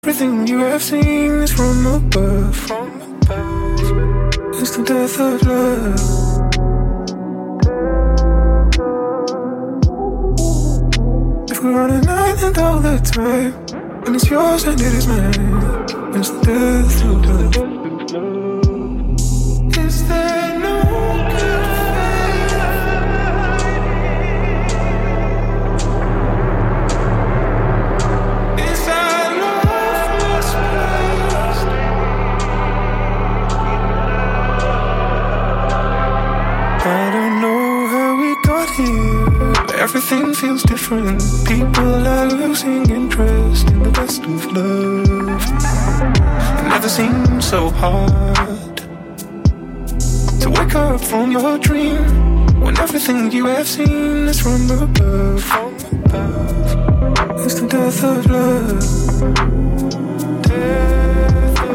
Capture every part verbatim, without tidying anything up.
Everything you have seen is from above, from above. It's the death of love. If we're on an island all the time, and it's yours and it is mine, it's the death of love. Is there no good faith? Is our love misplaced? I don't know how we got here. Everything feels different. People are losing interest in the best of love. It never seemed so hard to wake up from your dream when everything you have seen is from above. From above. It's the death of love. Death of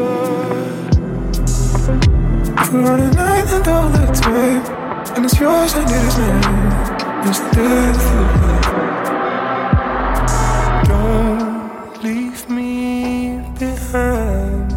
love. If we're on an island all the time, and it's yours and it is mine, it's the death of love. Don't leave me behind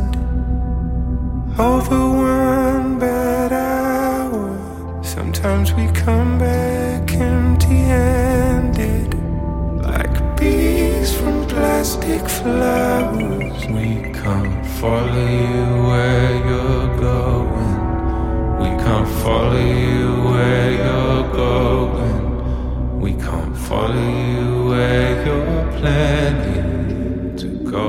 over one bad hour. Sometimes we come back empty-handed, like bees from plastic flowers. We can't follow you where you're going. We can't follow you where you're going. We can't follow you where you're planning to go.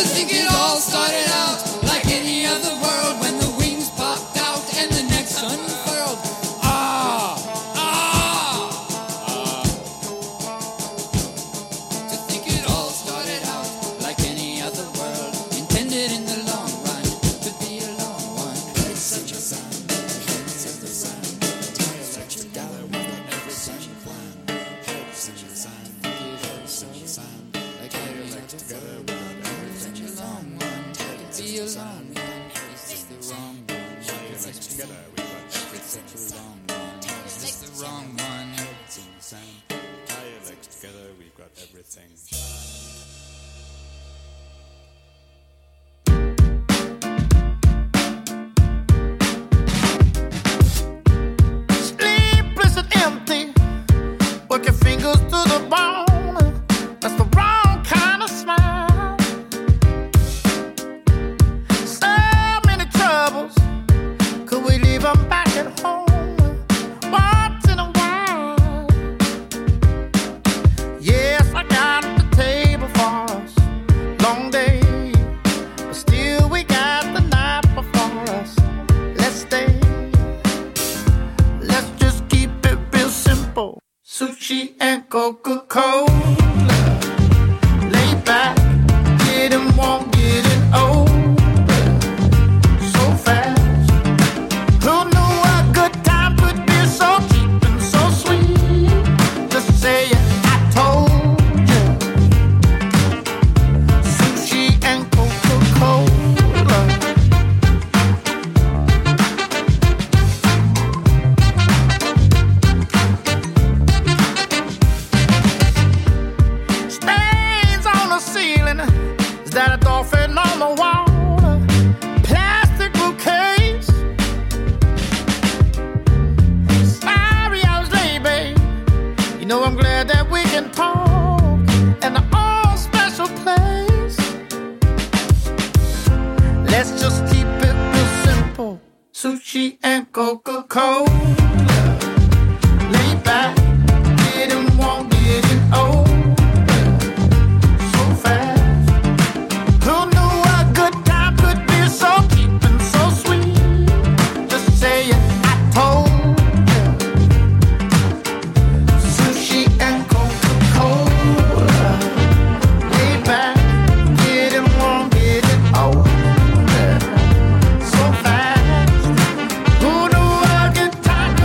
Time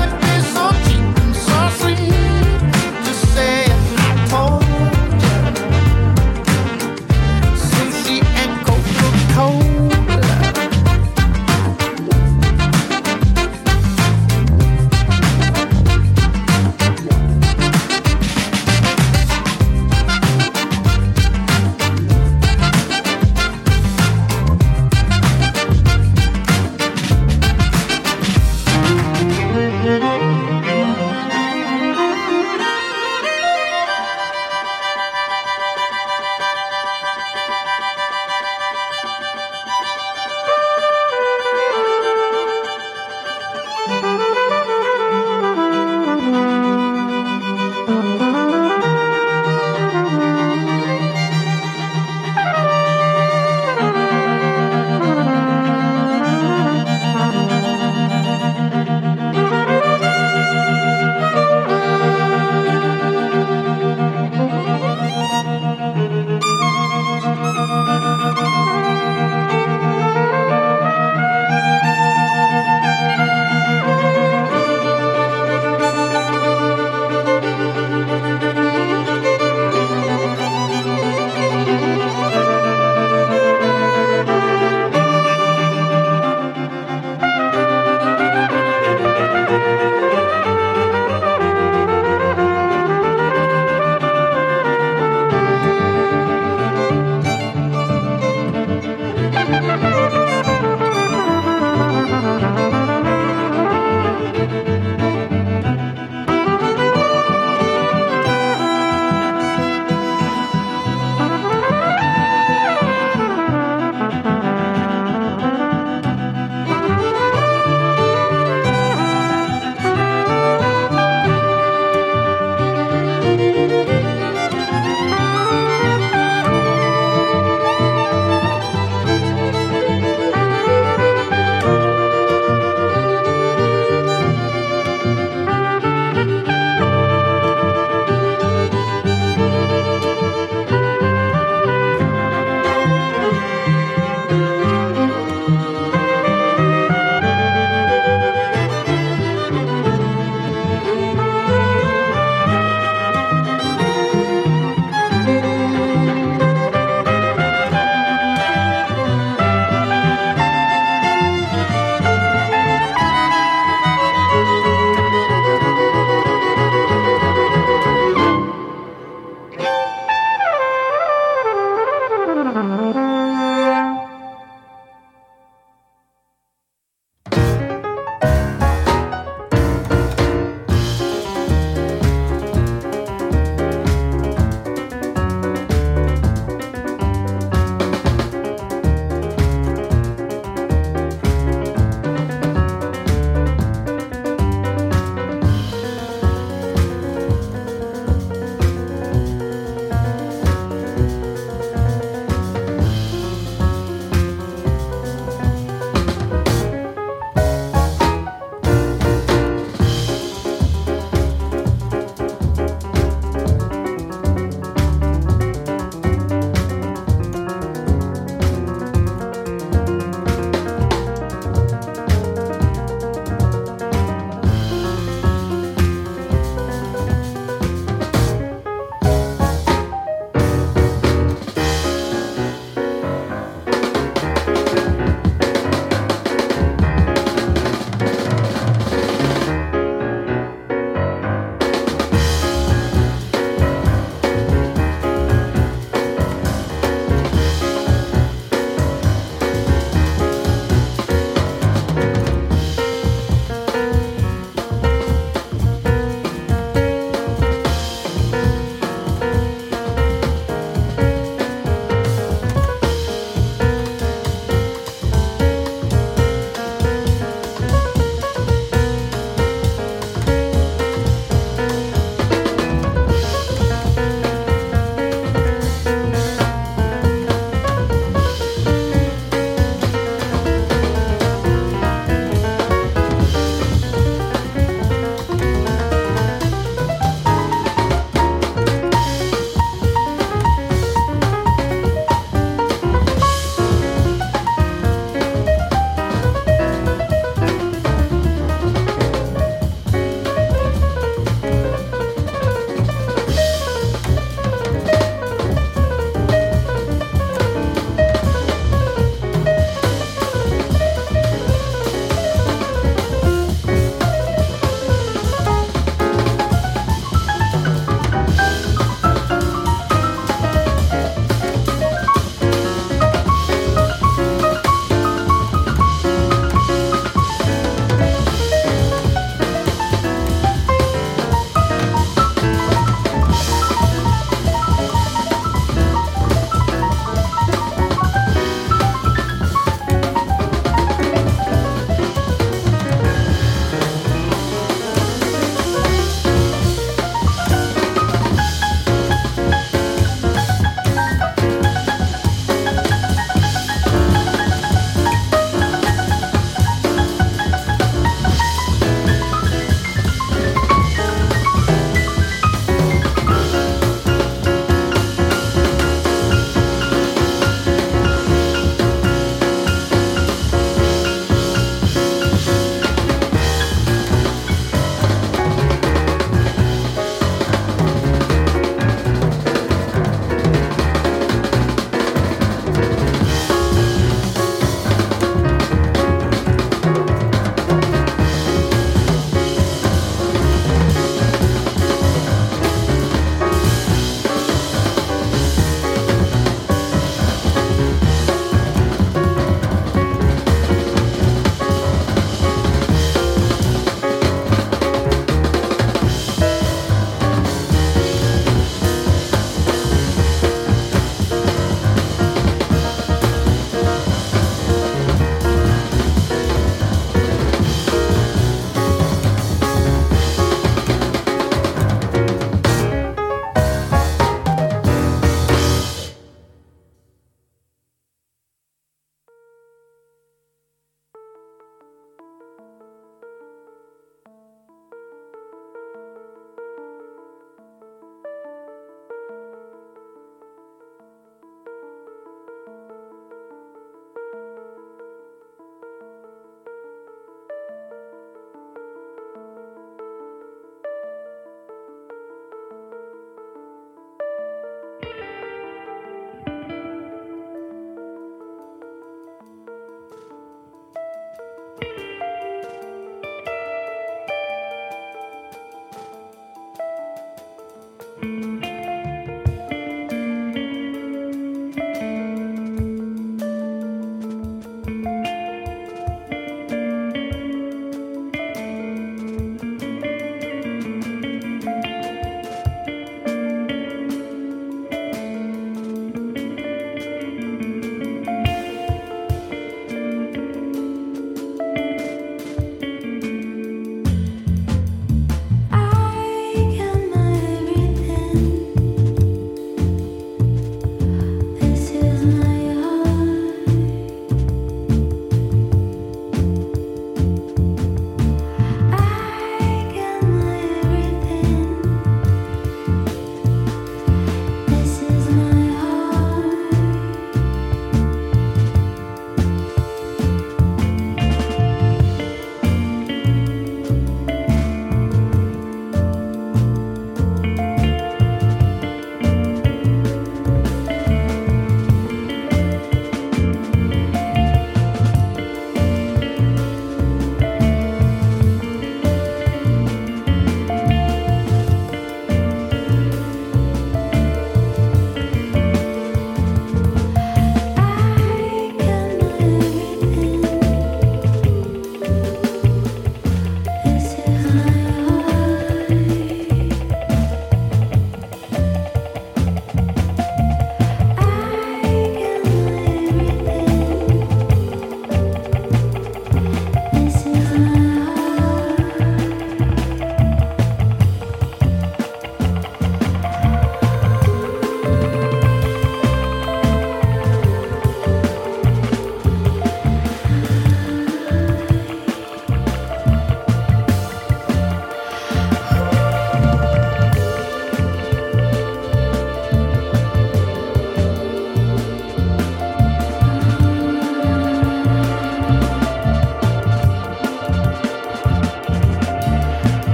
I got my everything.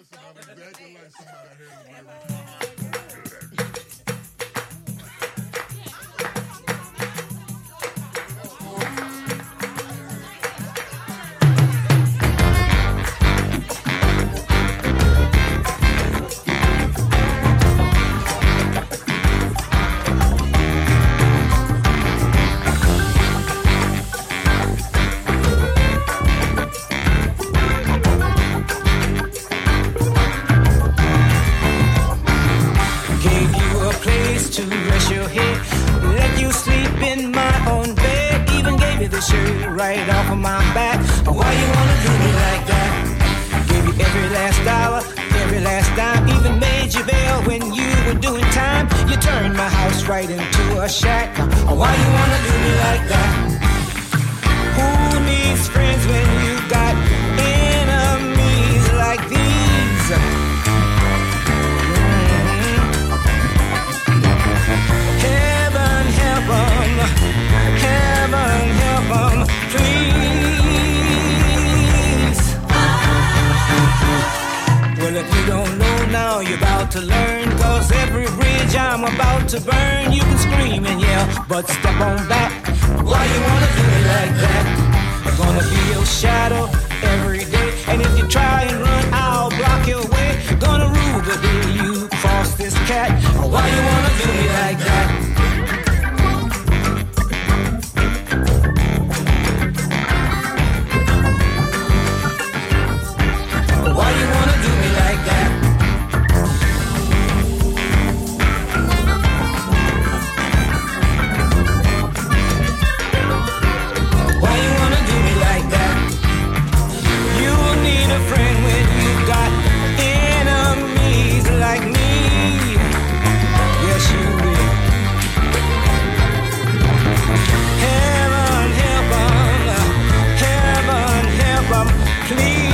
Listen, I'm exactly like somebody I heard. Right off of my back. Why you wanna do me like that? Gave you every last dollar, every last dime. Even made you bail when you were doing time. You turned my house right into a shack. Why you wanna do me like that? Who needs friends when you got enemies like these? Mm-hmm. Heaven help 'em, heaven help 'em. Please. Well, if you don't know now, you're about to learn. Cause every bridge I'm about to burn, you can scream and yell, but step on back. Why you wanna do it like that? I'm gonna be your shadow every day. And if you try and run, I'll block your way. Gonna rule the day you cross this cat. Why you wanna do me like that? Why you wanna do me like that? Why you wanna do me like that? You'll need a friend when you got enemies like me. Yes, you will. Heaven help 'em, heaven help 'em, please.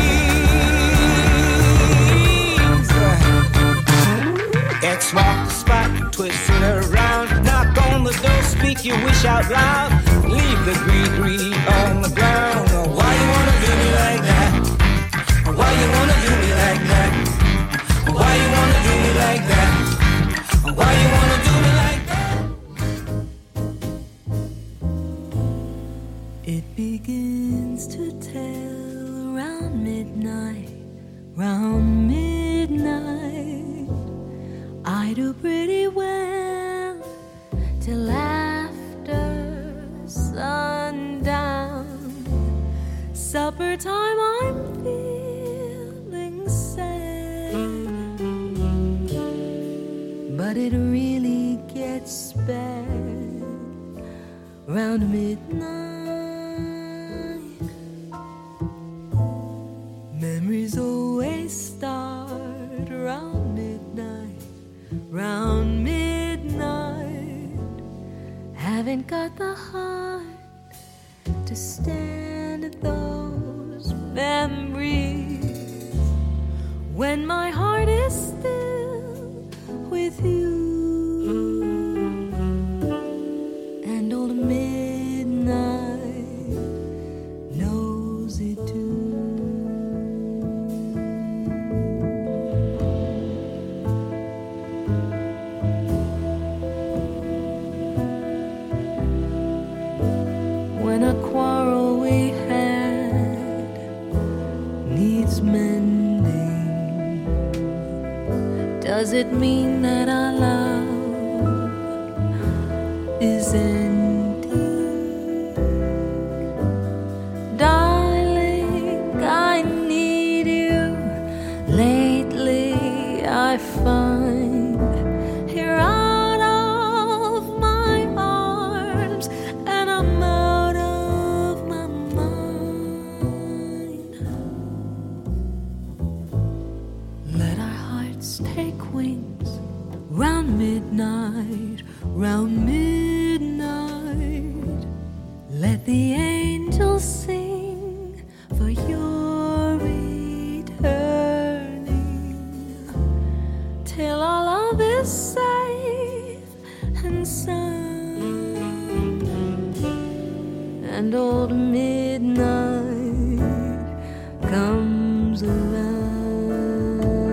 Walk the spot, twist it around, knock on the door, speak your wish out loud, leave the greed on the ground. Why you wanna do me like that? Why you wanna do me like that? Why you wanna do me like that? Why you wanna do me like that? It begins to tell around midnight, round midnight. I do pretty well till after sundown. Supper time, I'm feeling sad, but it really gets bad round midnight. Memories always start around midnight. Round midnight, haven't got the heart to stand those memories when my heart is still with you. And old midnight knows it too. When a quarrel we had needs mending, does it mean that our love is ending? Darling, I need you. Lately I find you're out of my arms and I'm out of my mind. Let our hearts take wings round midnight, round midnight. Let the angels sing for your returning till our love is safe and sound. And old midnight comes around.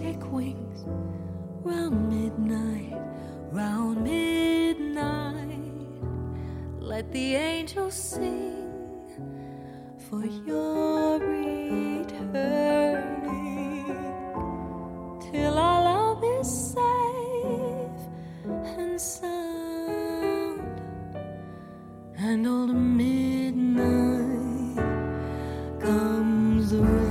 take wings round midnight, round midnight. Let the angels sing for your returning, till our love is safe and sound, and all the midnight comes around.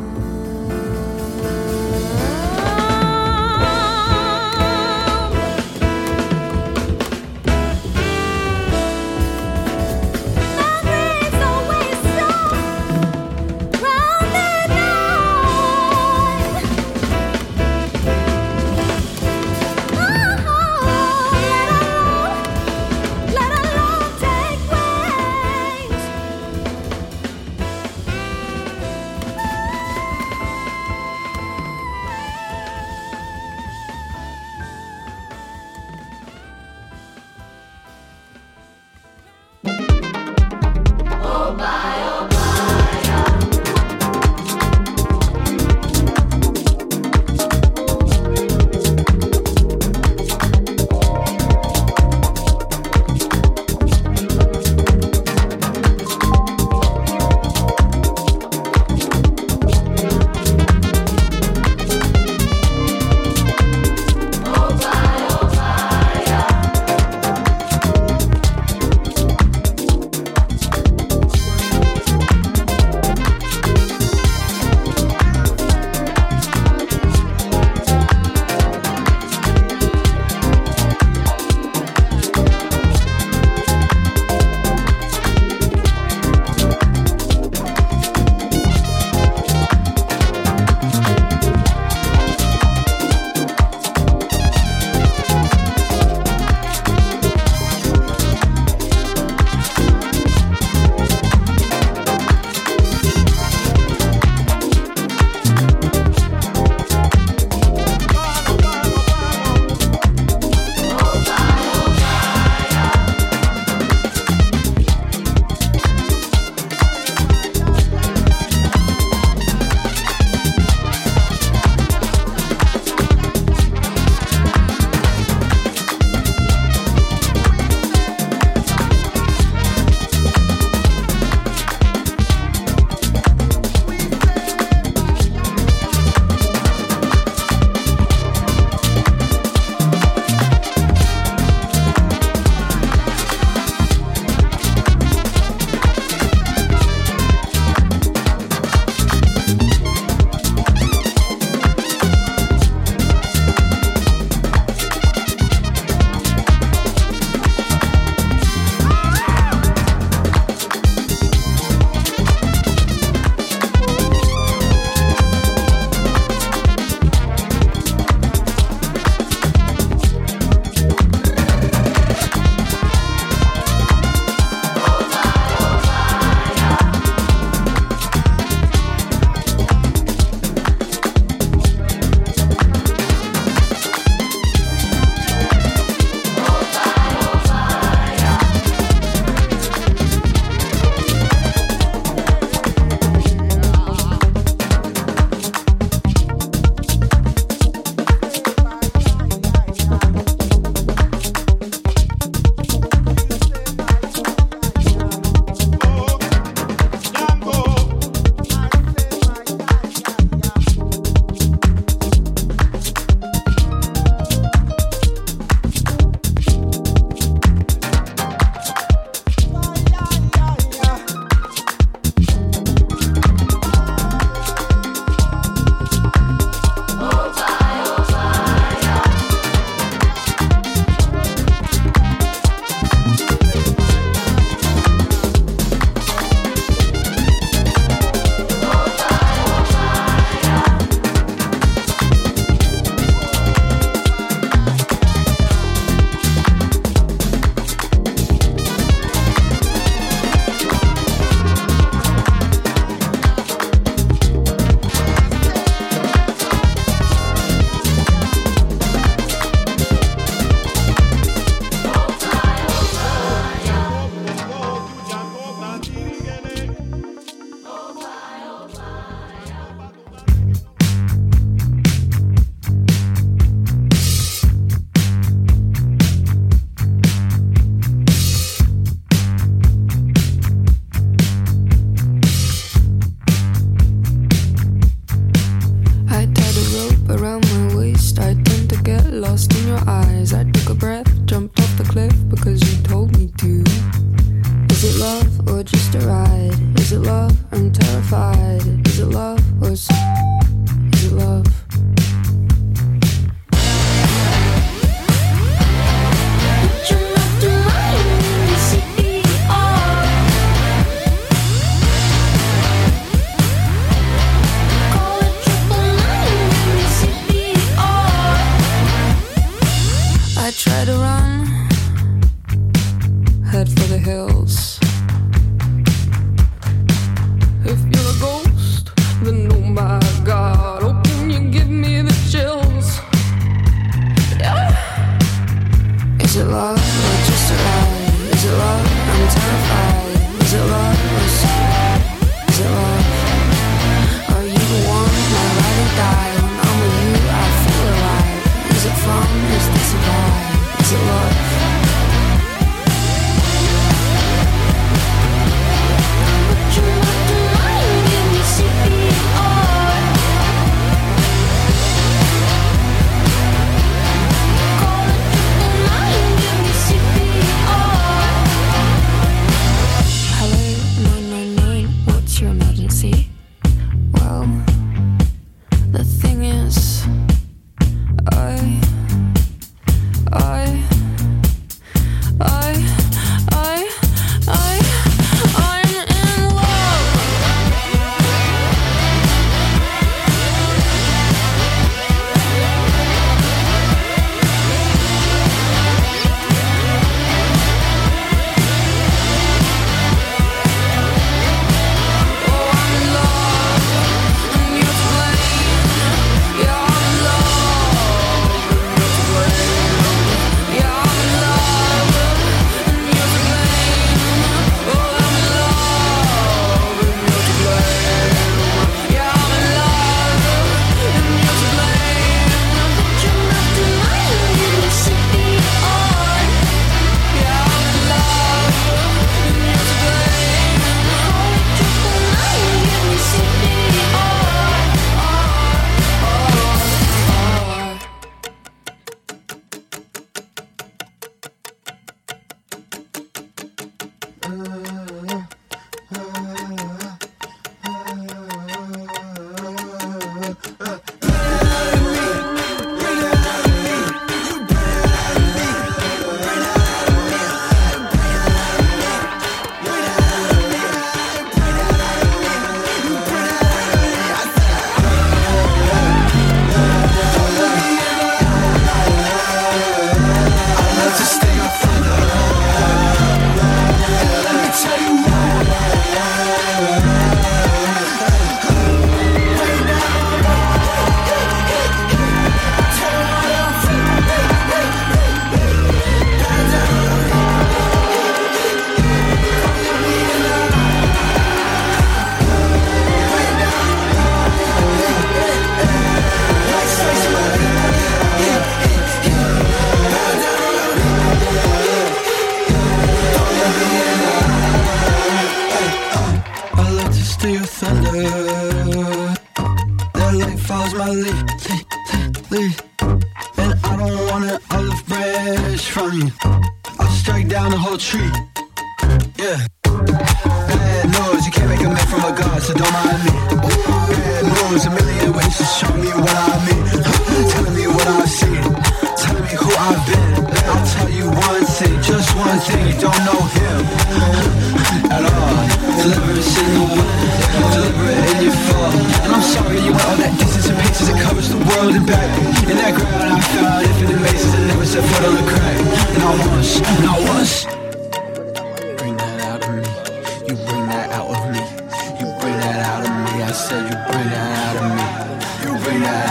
Bring that